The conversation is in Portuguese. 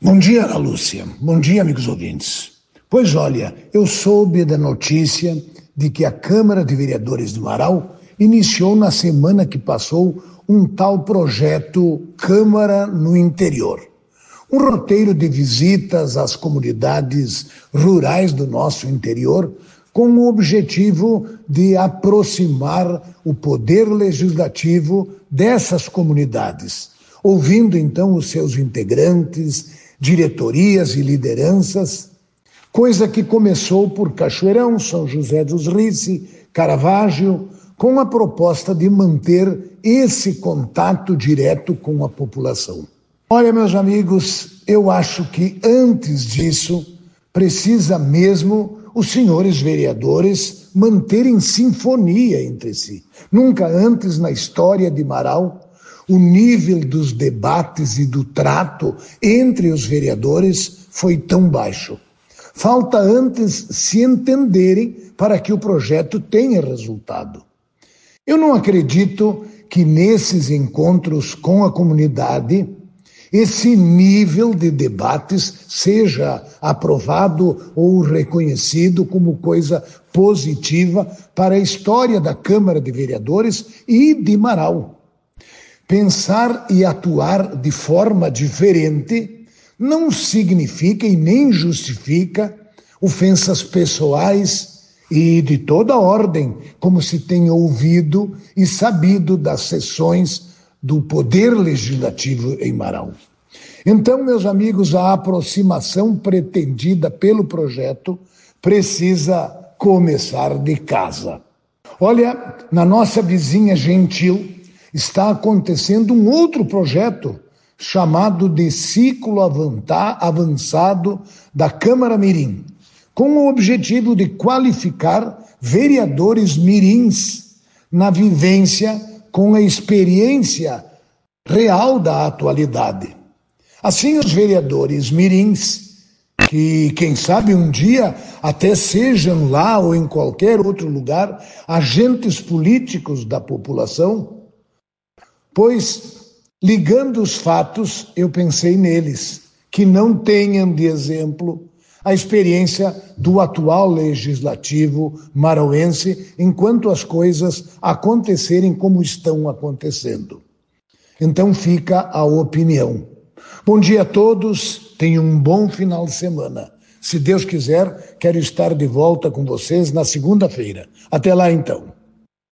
Bom dia, Ana Lúcia. Bom dia, amigos ouvintes. Pois olha, eu soube da notícia de que a Câmara de Vereadores de Marau iniciou na semana que passou um tal projeto Câmara no Interior. Um roteiro de visitas às comunidades rurais do nosso interior com o objetivo de aproximar o poder legislativo dessas comunidades, ouvindo então os seus integrantes, diretorias e lideranças, coisa que começou por Cachoeirão, São José dos Rice, Caravaggio, com a proposta de manter esse contato direto com a população. Olha, meus amigos, eu acho que antes disso, precisa mesmo os senhores vereadores manterem sinfonia entre si. Nunca antes na história de Marau, o nível dos debates e do trato entre os vereadores foi tão baixo. Falta antes se entenderem para que o projeto tenha resultado. Eu não acredito que nesses encontros com a comunidade esse nível de debates seja aprovado ou reconhecido como coisa positiva para a história da Câmara de Vereadores e de Marau. Pensar e atuar de forma diferente não significa e nem justifica ofensas pessoais e de toda ordem, como se tem ouvido e sabido das sessões do Poder Legislativo em Marau. Então, meus amigos, a aproximação pretendida pelo projeto precisa começar de casa. Olha, na nossa vizinha Gentil está acontecendo um outro projeto chamado de Ciclo Avançado da Câmara Mirim, com o objetivo de qualificar vereadores mirins na vivência com a experiência real da atualidade. Assim, os vereadores mirins, que quem sabe um dia até sejam lá ou em qualquer outro lugar agentes políticos da população, pois, ligando os fatos, eu pensei neles, que não tenham de exemplo a experiência do atual legislativo marauense enquanto as coisas acontecerem como estão acontecendo. Então fica a opinião. Bom dia a todos, tenham um bom final de semana. Se Deus quiser, quero estar de volta com vocês na segunda-feira. Até lá então.